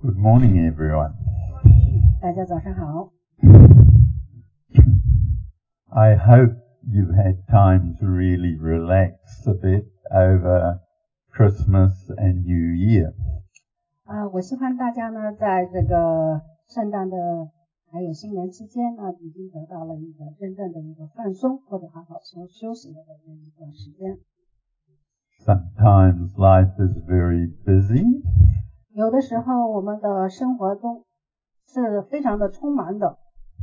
Good morning, everyone. 大家早上好。 I hope you've had time to really relax a bit over Christmas and New Year. 我希望大家呢，在这个圣诞的还有新年期间呢，已经得到了一个真正的一个放松或者好好休息的一段时间。 Sometimes life is very busy. 有的时候我们的生活中是非常的匆忙的。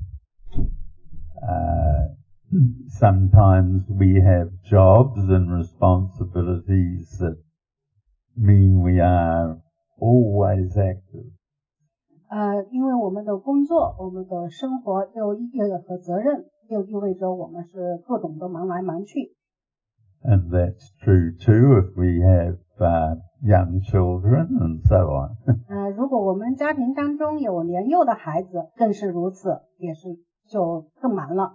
Sometimes we have jobs and responsibilities that mean we are always active. 因为我们的工作，我们的生活又和责任，又意味着我们是各种的忙来忙去。 And that's true too if we have young children and so on. 如果我们家庭当中有年幼的孩子，更是如此，也是就更忙了。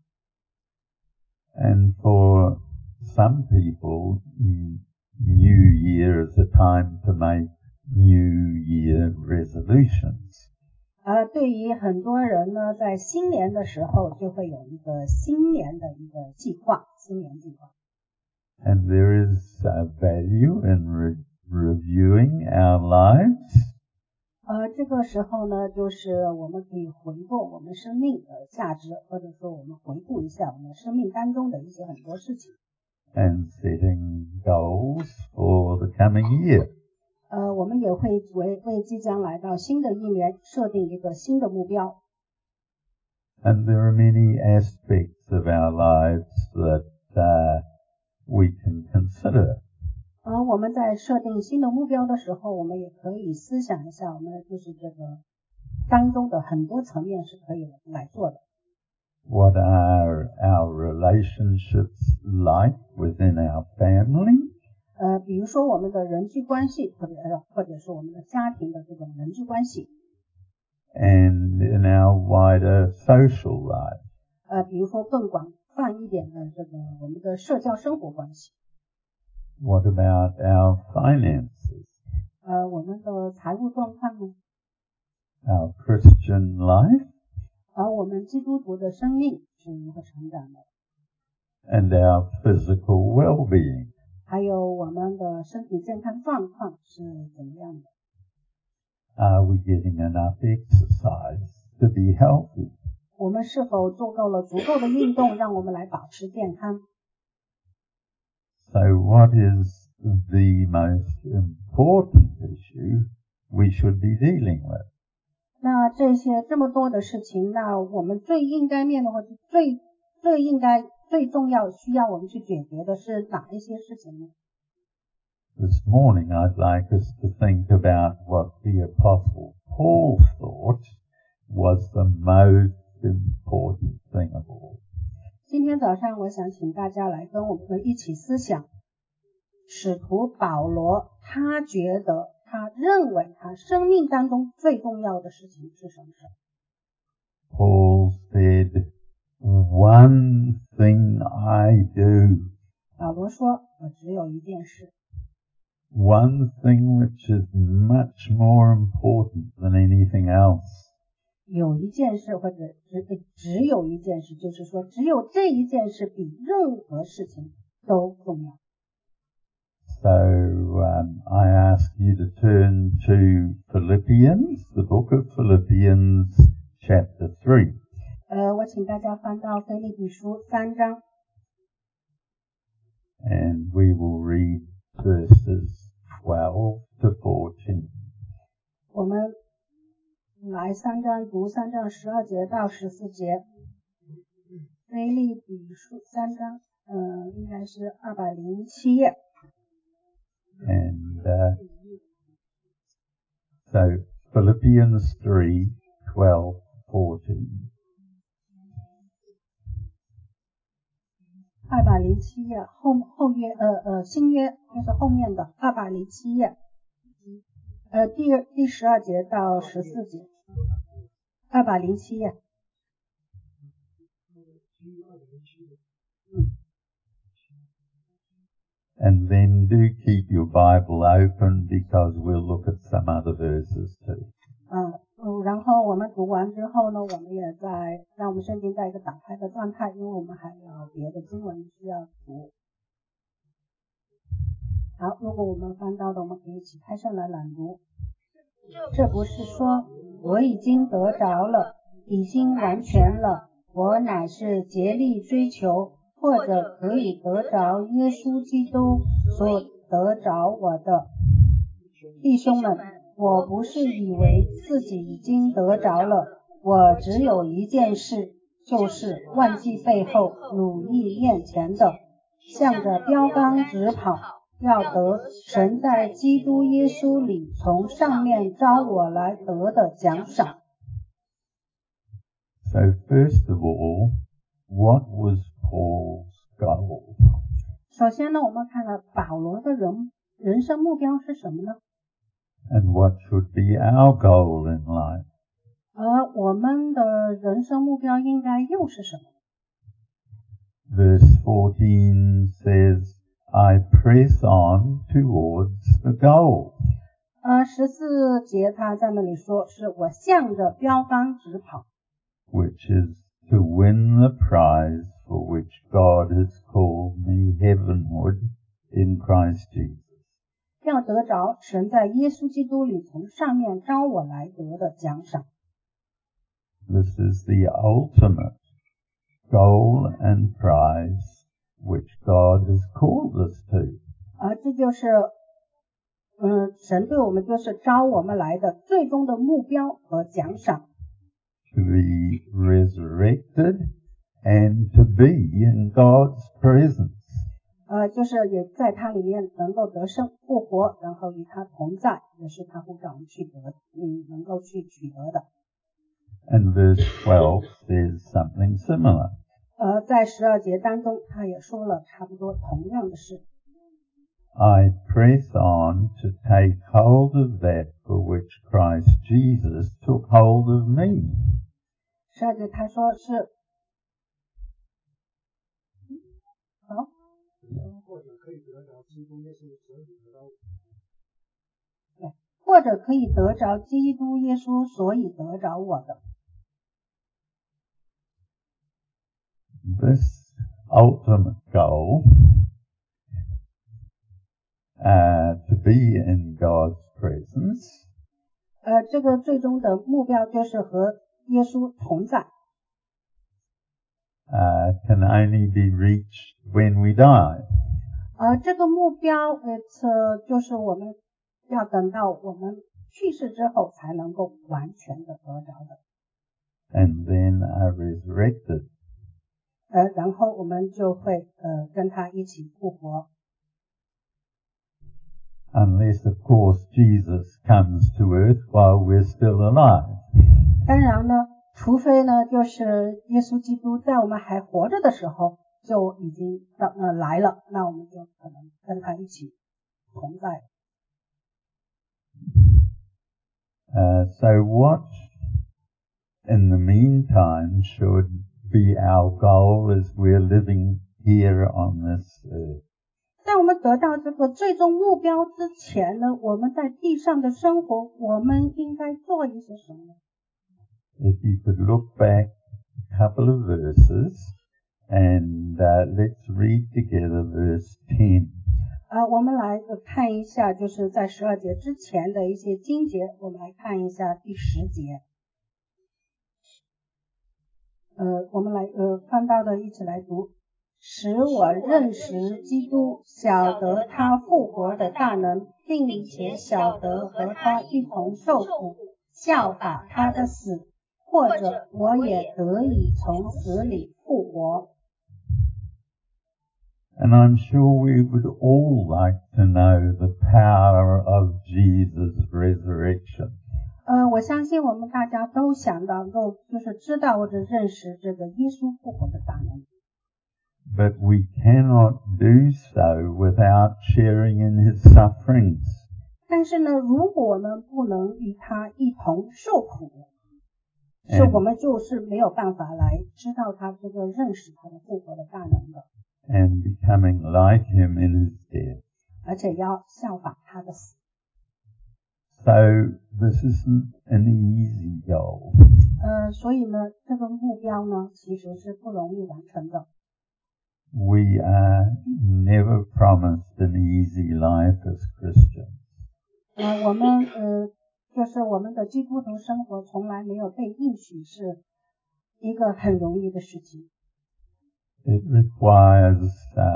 And for some people, New Year is a time to make New Year resolutions. 对于很多人呢，在新年的时候就会有一个新年的一个计划，新年计划。 And there is value in reviewing our lives. 这个时候呢，就是我们可以回顾我们生命的价值，或者说我们回顾一下我们生命当中的一些很多事情。 And setting goals for the coming year. 我们也会为即将来到新的一年设定一个新的目标。 And there are many aspects of our lives that we can consider. 我们在设定新的目标的时候，我们也可以思想一下，我们就是这个当中的很多层面是可以来做的。 What are our relationships like within our family? 比如说我们的人际关系，或者是我们的家庭的这种人际关系。 And in our wider social life. 比如说更广泛一点的这个我们的社交生活关系。 What about our finances? 我们的财务状况呢？ Our Christian life? 我们基督徒的生命是如何成长的？ And our physical well-being? 还有我们的身体健康状况是怎么样的？ Are we getting enough exercise to be healthy? 我们是否做够了足够的运动，让我们来保持健康？ So what is the most important issue we should be dealing with? 那这么多的事情，那我们最应该面对或者最重要需要我们去解决的是哪一些事情呢？ This morning I'd like us to think about what the Apostle Paul thought was the most important thing of all. 今天早上我想请大家来跟我们一起思想使徒保罗他认为他生命当中最重要的事情是什么事？ Paul said, "One thing I do." 保罗说，我只有一件事。 One thing which is much more important than anything else. 有一件事或者只有一件事，就是说只有这一件事比任何事情都重要。 So I ask you to turn to Philippians, the book of Philippians, chapter 3. 我请大家翻到腓立比书3章。 And we will read verses 12 to 14. 我们来3章读3章12节到14节。腓立比书3章，应该是207页。 And so Philippians 3, 12, 14. 207页后约新约就是后面的207页，第12节到14节，207页。 And then do keep your Bible open because we'll look at some other verses too. 然后我们读完之后呢，我们也让我们圣经在一个打开的状态，因为我们还有别的经文需要读。好，如果我们翻到的，我们可以一起开声来朗读。这不是说我已经得着了，已经完全了，我乃是竭力追求，或者可以得着耶稣基督所得着我的。弟兄们，我不是以为自己已经得着了，我只有一件事，就是忘记背后，努力面前的，向着标杆直跑，要得神在基督耶稣里从上面召我来得的奖赏。 So first of all, what was Paul's goal? 首先呢，我们看了保罗的人生目标是什么呢？ And what should be our goal in life? 而我们的人生目标应该又是什么？ Verse 14 says, I press on towards the goal. 14节他在那里说，是我向着标杆直跑。 Which is to win the prize for which God has called me heavenward in Christ Jesus. 要得着神在耶稣基督里从上面召我来得的奖赏。 This is the ultimate goal and prize which God has called us to. 这就是神对我们就是召我们来的最终的目标和奖赏。 To be resurrected and to be in God's presence. 就是也在他里面能够得生复活，然后与他同在，也是他呼召我们去能够去取得的。 And verse 12 says something similar. 在12节当中，他也说了差不多同样的事。 I press on to take hold of that for which Christ Jesus took hold of me. 12节他说是，好，或者可以得着基督耶稣所以得着我的。 This ultimate goal, to be in God's presence, 这个最终的目标就是和耶稣同在。 can only be reached when we die. 这个目标就是我们要等到我们去世之后才能够完全的得着的。 And then are resurrected. 然后我们就会跟他一起复活。 Unless, of course, Jesus comes to earth while we're still alive. 当然呢，除非呢，就是耶稣基督在我们还活着的时候就已经来了，那我们就可能跟他一起同在。 So what, in the meantime, should be our goal as we're living here on this earth? 在我们得到这个最终目标之前呢，我们在地上的生活，我们应该做一些什么呢？ If you could look back a couple of verses and let's read together verse 10. 我们来看一下，就是在12节之前的一些经节，我们来看一下第10节。我们来翻到的一起来读。使我认识基督，晓得他复活的大能，并且晓得和他一同受苦，效法他的死，或者我也得以从死里复活。 And I'm sure we would all like to know the power of Jesus' resurrection. 我相信我们大家都想到就是知道或者认识这个耶稣复活的大能。 But we cannot do so without sharing in his sufferings. 但是呢，如果我们不能与他一同受苦，是我们就是没有办法来知道他这个认识他的复活的大能的。 and becoming like him in his death. 而且要效法他的死。 So this isn't an easy goal. 所以呢，这个目标呢，其实是不容易完成的。 We are never promised an easy life as Christians. 我们就是我们的基督徒生活从来没有被应许是一个很容易的事情。 It requires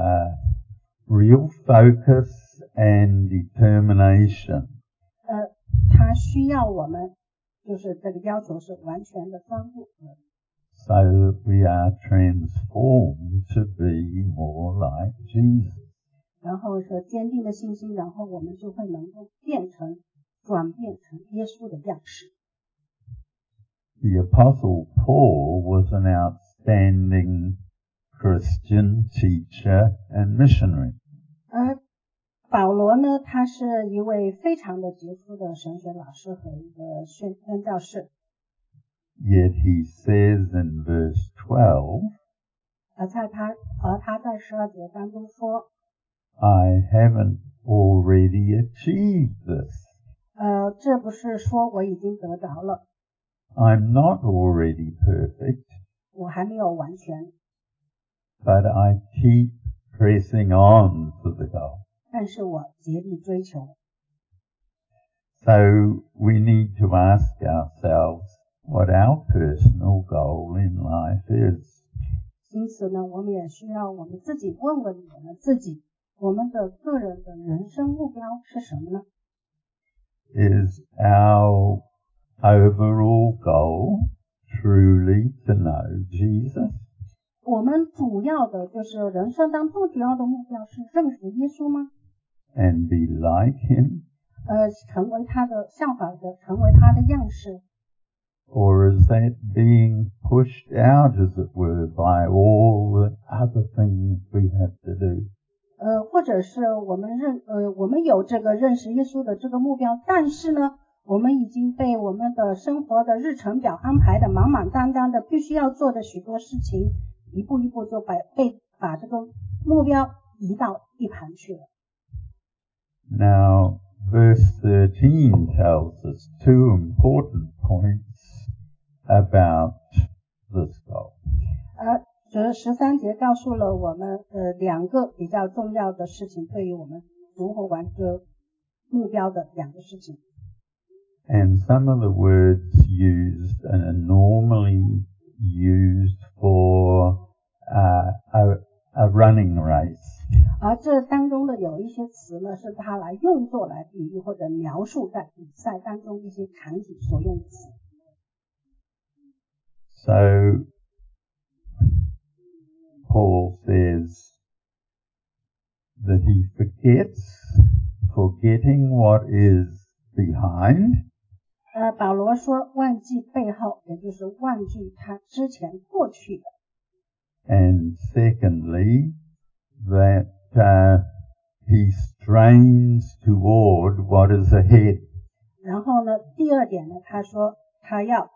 real focus and determination. 它需要我们，就是这个要求是完全的专注。 So that we are transformed to be more like Jesus. 然后是坚定的信心，然后我们就会能够转变成耶稣的样式。 The Apostle Paul was an outstanding Christian teacher and missionary. 保罗呢，他是一位非常的杰出的神学老师和一个宣教士。 Yet he says in verse 12, 而他在12节当中说 I haven't already achieved this. 这不是说我已经得着了， I'm not already perfect, 我还没有完全， but I keep pressing on to the goal. 但是我竭力追求。 So we need to ask ourselves what our personal goal in life is. 因此呢，我们也需要我们自己问问我们自己，我们的个人的人生目标是什么呢？ Is our overall goal truly to know Jesus? 我们主要的就是人生当中主要的目标是认识耶稣吗？ And be like him? 成为他的效法者，成为他的样式。 Or is that being pushed out, as it were, by all the other things we have to do? 或者是我们有这个认识耶稣的这个目标，但是呢，我们已经被我们的生活的日程表安排的满满当当的，必须要做的许多事情，一步一步就把这个目标移到一旁去了。 Now, verse 13 tells us two important points about this goal. 13节告诉了我们两个比较重要的事情，对于我们如何完成目标的两个事情。 And some of the words used are normally used for a running race. 而这当中的有一些词呢，是它用作来比喻或者描述在比赛当中一些场景所用的词。 So, Paul says that he forgetting what is behind. 保罗说忘记背后，也就是忘记他之前过去的。 And secondly, that he strains toward what is ahead. 然后呢，第二点呢，他说他要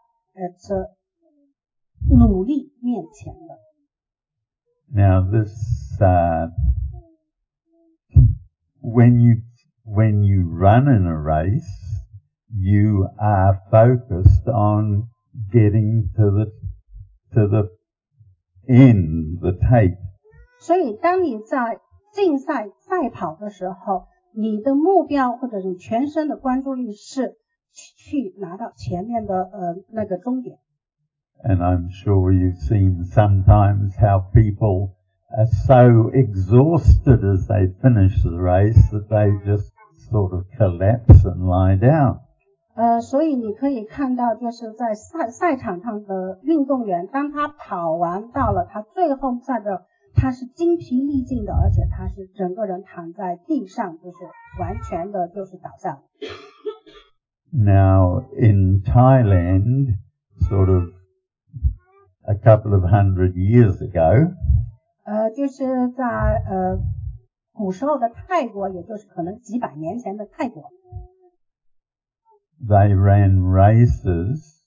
努力面前的。 Now this, when you run in a race, you are focused on getting to the end, the tape. 所以当你在竞赛赛跑的时候，你的目标或者你全身的关注力是去拿到前面的那个终点。 And I'm sure you've seen sometimes how people are so exhausted as they finish the race that they just sort of collapse and lie down. 所以你可以看到，就是在赛场上的运动员，当他跑完到了他最后赛的，他是精疲力尽的，而且他是整个人躺在地上，就是完全的就是倒下了。 Now in Thailand, sort of a couple of 100 years ago, 就是在古时候的泰国，也就是可能几百年前的泰国， they ran races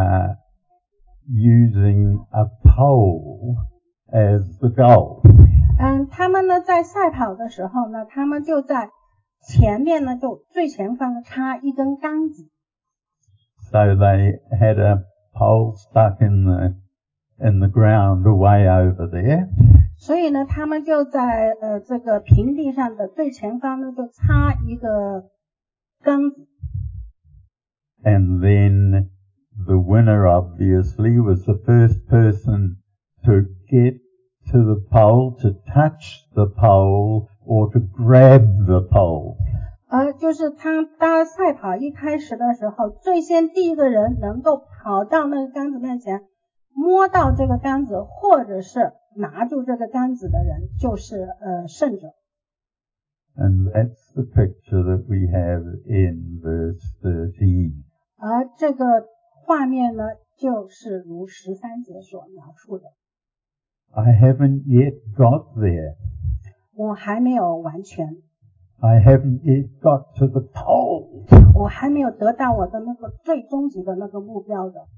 using a pole as the goal. 他们呢在赛跑的时候呢，他们就在前面呢，就最前方呢插一根杆子。 So they had a pole stuck in the ground way over there. 所以呢，他们就在这个平地上的最前方呢，就插一个杆子。 And then the winner obviously was the first person to get to the pole, to touch the pole, or to grab the pole. 就是当赛跑一开始的时候，最先第一个人能够跑到那个杆子面前，摸到这个杆子，或者是拿住这个杆子的人，就是胜者。 And that's the picture that we have in verse 13. 而这个画面呢，就是如13节所描述的。 I haven't yet got there. 我还没有完全。 I haven't yet got to the pole. 我还没有得到我的那个最终极的那个目标的。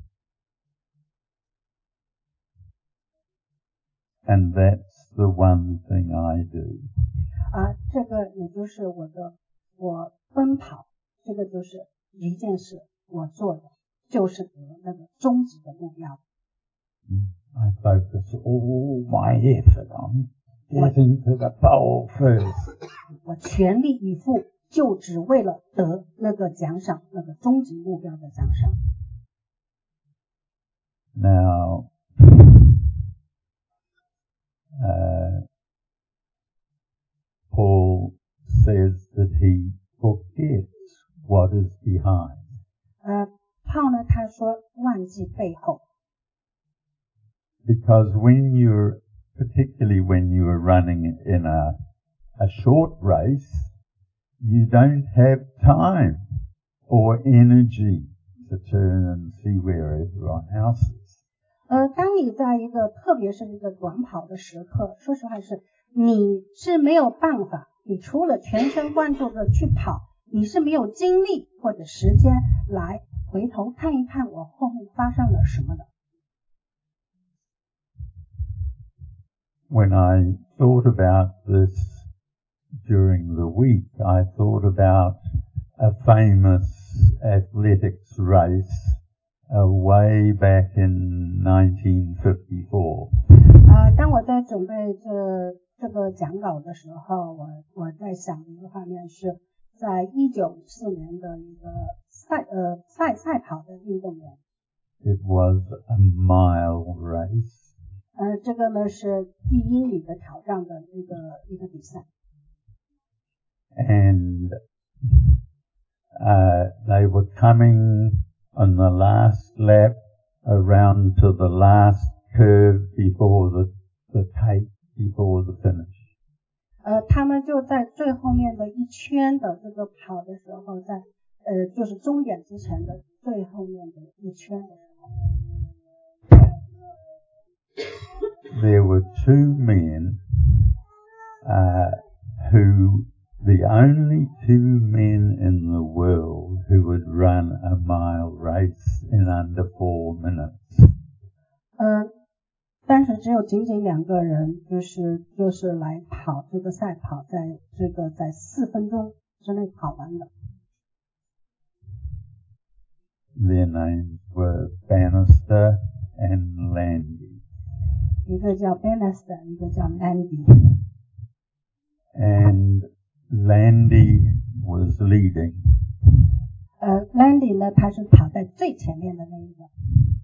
And that's the one thing I do. 这个也就是我奔跑，这个就是一件事我做的，就是得那个终极的目标。 I focus all my effort on getting to the pole first. 我全力以赴，就只为了得那个奖赏，那个终极目标的奖赏。 Now, Paul says that he forgets what is behind. Paul 呢，他说忘记背后。 Because particularly when you're running in a short race, you don't have time or energy to turn and see where everyone else is. 当你在一个特别是一个短跑的时刻，说实话你是没有办法，你除了全神贯注的去跑，你是没有精力或者时间来回头看一看我后面发生了什么的。 When I thought about this during the week, I thought about a famous athletics race way back in 1954. 当我在准备这个讲稿的时候，我在想一个画面是在1954年的一个赛跑的运动员。 It was a mile race. 这个呢是1英里的挑战的一个比赛。 And they were coming on the last lap around to the last curve before the tape, before the finish. 他们就在最后面的一圈的这个跑的时候，在就是终点之前的最后面的一圈的时候。 There were two men who, the only two men in the world who would run a mile race in under 4 minutes. 但是只有仅仅2个人，就是来跑这个赛跑，在4分钟之内跑完的。 Their names were Bannister and Landy. 一个叫 Bannister， 一个叫 Landy。 And Landy was leading. Landy 呢，他是跑在最前面的那一个。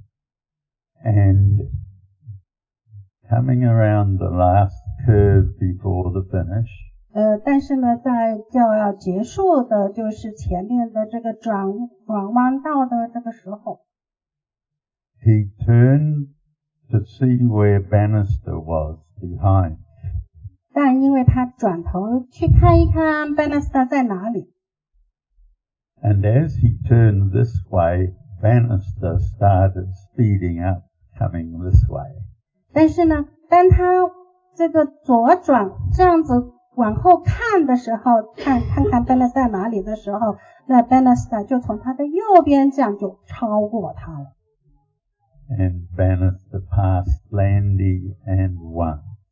And coming around the last curve before the finish, 但是呢，在就要结束的，就是前面的这个转弯道的这个时候， he turned to see where Bannister was behind. 但因为他转头去看一看 Bannister 在哪里。 And as he turned this way, Bannister started speeding up, coming this way. 但是呢，当他这个左转这样子往后看的时候，看 Bannister 在哪里的时候，那 Bannister 就从他的右边这样就超过他了。 And Bannister passed Landy and won.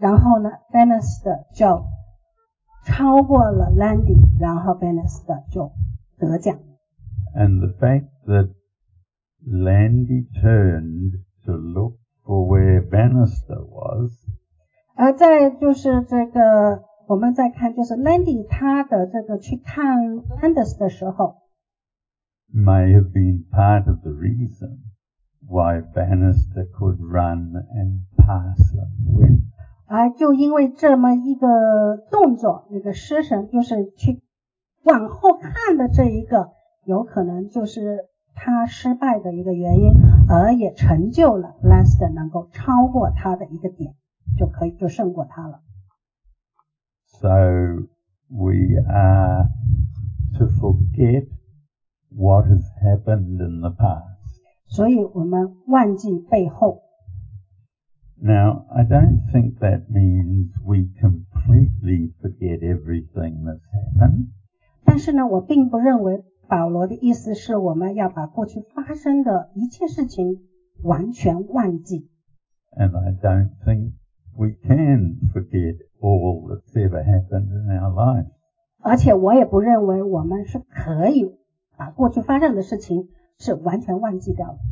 然后呢 Bannister 就超过了 Landy， 然后 Bannister 就得奖。 And the fact that Landy turned to look for where Bannister was, 而再就是这个我们再看就是 Landy 他的这个去看 Bannister 的时候 may have been part of the reason why Bannister could run and pass and win. 就因为这么一个动作，那个失神就是去往后看的这一个，有可能就是他失败的一个原因，而也成就了 Lester 能够超过他的一个点，就胜过他了。 So we are to forget what has happened in the past. 所以我们忘记背后。 Now, I don't think that means we completely forget everything that's happened. 但是呢，我并不认为保罗的意思是我们要把过去发生的一切事情完全忘记。 And I don't think we can forget all that's ever happened in our life. 而且我也不认为我们是可以把过去发生的事情是完全忘记掉的。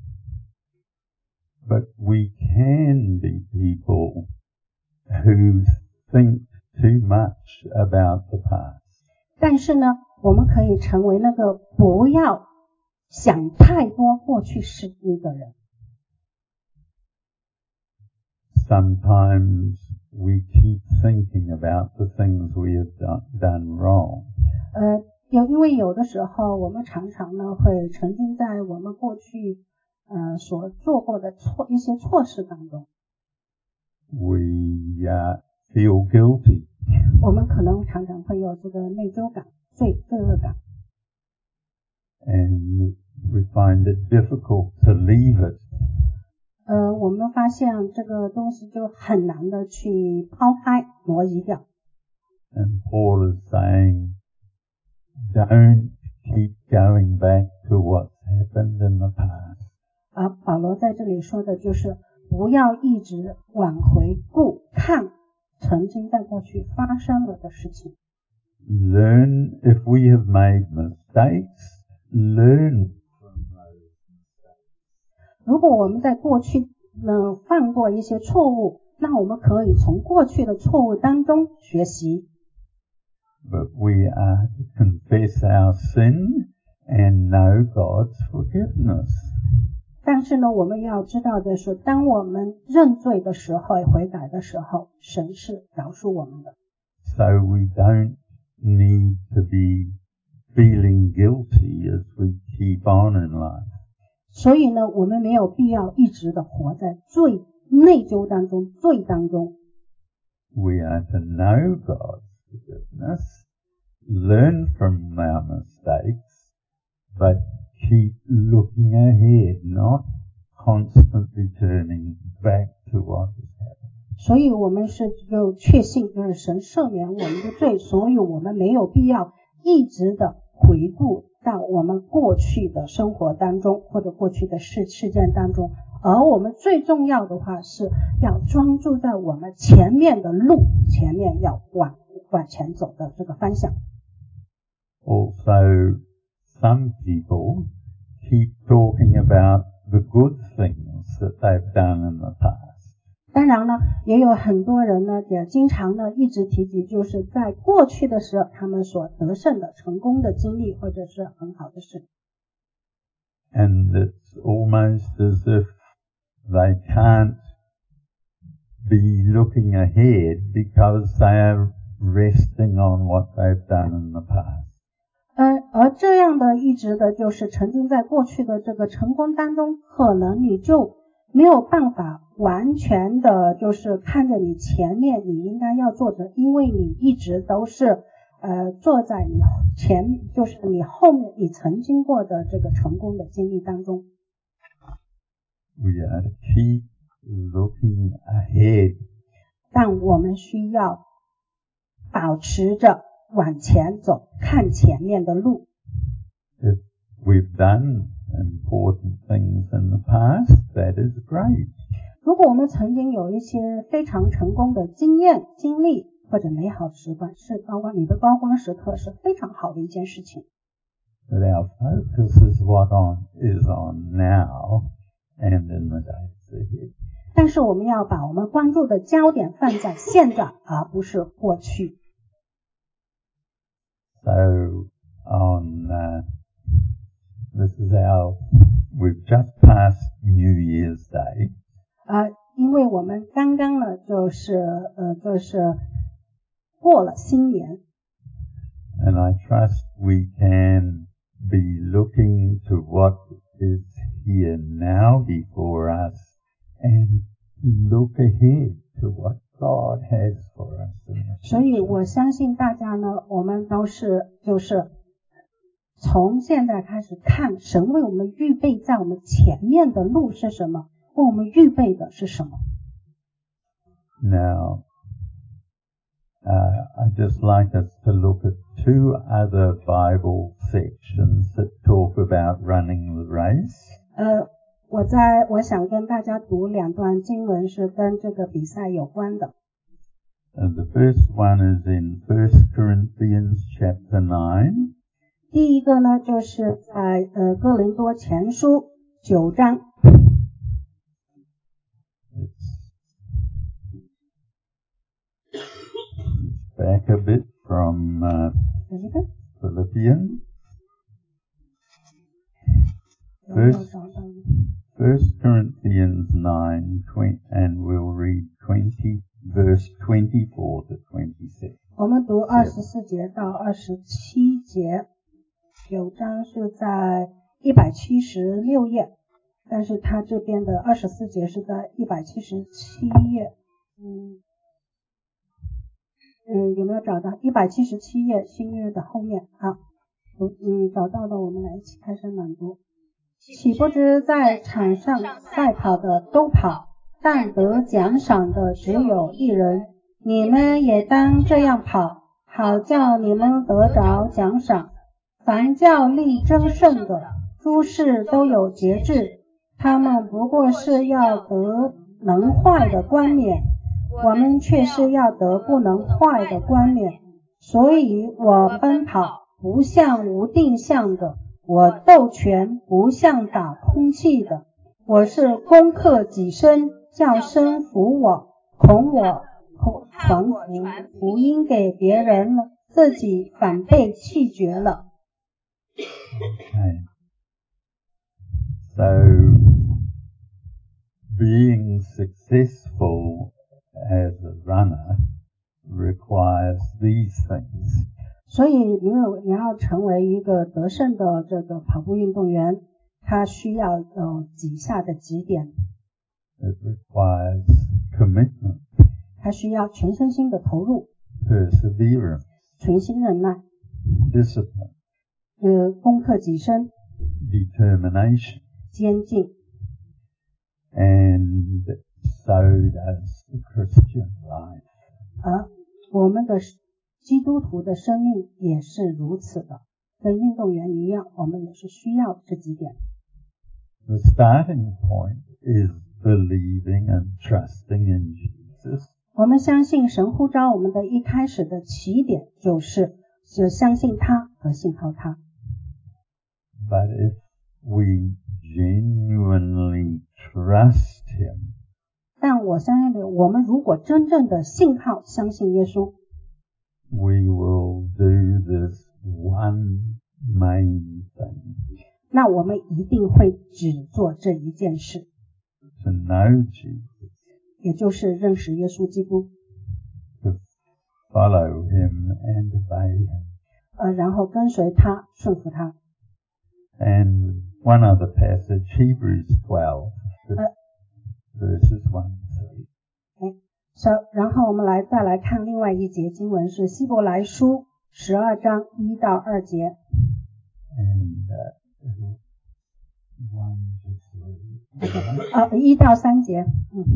But we can be people who think too much about the past. 但是呢，我们可以成为那个不要想太多过去事情的人。 Sometimes we keep thinking about the things we have done wrong. 因为有的时候我们常常呢会沉浸在我们过去所做过的一些错事当中。 We feel guilty. 我们可能常常会有这个内疚感、罪恶感。 And we find it difficult to leave it. 我们发现这个东西就很难的去抛开、挪移掉。 And Paul is saying, don't keep going back to what's happened in the past. 而保罗在这里说的就是不要一直往回顾看曾经在过去发生了的事情。 Learn, if we have made mistakes, learn from those mistakes. 如果我们在过去犯过一些错误，那我们可以从过去的错误当中学习。 But we are to confess our sin and know God's forgiveness. 但是呢，我们要知道的是，当我们认罪的时候、悔改的时候，神是饶恕我们的。 So we don't need to be feeling guilty as we keep on in life. 所以呢，我们没有必要一直的活在内疚当中、罪当中。 We are to know God's forgiveness, learn from our mistakes, but keep looking ahead, not constantly turning back to what has happened. 所以我们是有确信，就是神赦免我们的罪，所以我们没有必要一直的回顾到我们过去的生活当中或者过去的事件当中，而我们最重要的话是要专注在我们前面的路，前面要往前走的这个方向。 Also, some people keep talking about the good things that they've done in the past. 当然呢，也有很多人呢，也经常呢一直提及，就是在过去的时候他们所得胜的成功的经历或者是很好的事。 And it's almost as if they can't be looking ahead because they are resting on what they've done in the past. 而这样的一直的就是沉浸在过去的这个成功当中，可能你就没有办法完全的就是看着你前面你应该要做的，因为你一直都是坐在你前面，就是你后面你曾经过的这个成功的经历当中。 We are to keep looking ahead. 但我们需要保持着往前走，看前面的路。 If we've done important things in the past, that is great. 如果我们曾经有一些非常成功的经验、经历或者美好的时光，是包括你的高光时刻，是非常好的一件事情。 But our focus is what is on now and in the days ahead. 但是我们要把我们关注的焦点放在现在，而不是过去。 So this is we've just passed New Year's Day. 因为我们刚刚呢，就是过了新年。 And I trust we can be looking to what is here now before us and look ahead to what God has for us in the future. 所以我相信大家呢，我们都是就是从现在开始看神为我们预备在我们前面的路是什么，为我们预备的是什么。 Now, I'd just like us to look at 2 other Bible sections that talk about running the race. 我想跟大家读2段经文，是跟这个比赛有关的。 The first one is in 1 Corinthians chapter 9. 第一个呢，就是在哥林多前书9章。 Back a bit from Philippians. 1 Corinthians 9, and we'll read verse 24 to 26. 我们读24节到27节，9章是在176页，但是他这边的24节是在177页。有没有找到177页新约的后面？好，找到了，我们来一起开始朗读。岂不知在场上赛跑的都跑，但得奖赏的只有一人。你们也当这样跑，好叫你们得着奖赏。凡较力争胜的，诸事都有节制，他们不过是要得能坏的冠冕，我们却是要得不能坏的冠冕。所以我奔跑不像无定向的，我斗拳不像打空气的，我是攻克己身，叫身服我，恐我传福音给别人了，自己反被弃绝了。 Okay. So, being successful as a runner requires these things. 所以你要成为一个得胜的这个跑步运动员，他需要有以下的几点。 It requires commitment, 他需要全身心的投入， perseverance, 全心忍耐， discipline, 攻克己身， determination, 坚定。 and so does the Christian life. 而我们的基督徒的生命也是如此的，跟运动员一样，我们也是需要这几点。 The starting point is believing and trusting in Jesus. 我们相信神呼召我们的一开始的起点就是相信他和信靠他。 But if we genuinely trust Him, 但我相信我们如果真正的信靠相信耶稣， we will do this one main thing, 那我们一定会只做这一件事， to know Jesus, 也就是认识耶稣基督， to follow Him and obey Him. 然后跟随他，顺服他。 And one other passage, Hebrews 12, verses 1 and 3. 然后我们再来看另外一节经文，是希伯来书12章1到2节。 And 1 to 3. 1到3节。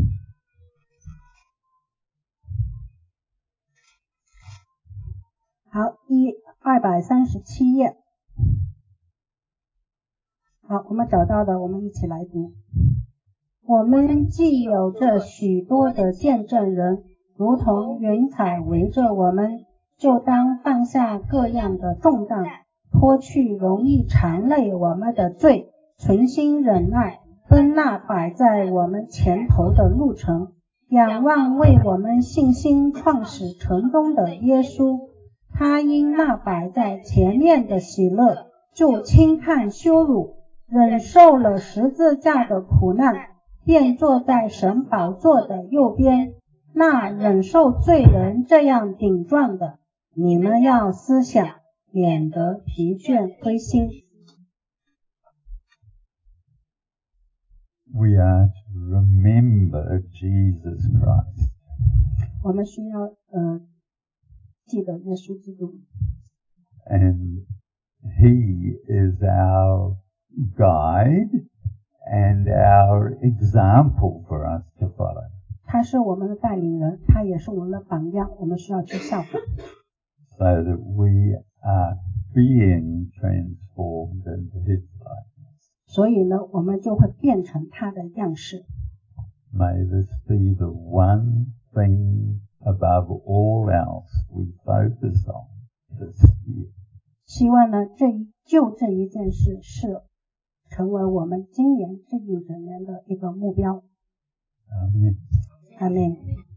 好，237页。好，我们找到的，我们一起来读。 我们既有着许多的见证人，如同云彩围着我们，就当放下各样的重担，脱去容易缠累我们的罪，存心忍耐，奔那摆在我们前头的路程，仰望为我们信心创始成终的耶稣。他因那摆在前面的喜乐，就轻看羞辱，忍受了十字架的苦难，便坐在神宝座的右边。那忍受罪人这样顶撞的，你们要思想，免得疲倦灰心。 We are to remember Jesus Christ. 我们需要记得耶稣基督。 And He is our guide and our example for us to follow. 他是我们的带领人，他也是我们的榜样，我们需要去效仿。 So that we are being transformed into His likeness. 所以呢，我们就会变成他的样式。 May this be the one thing above all else we focus on this year. 希望呢，这一件事是成为我们今年这一整年的一个目标。 Amen. Amen.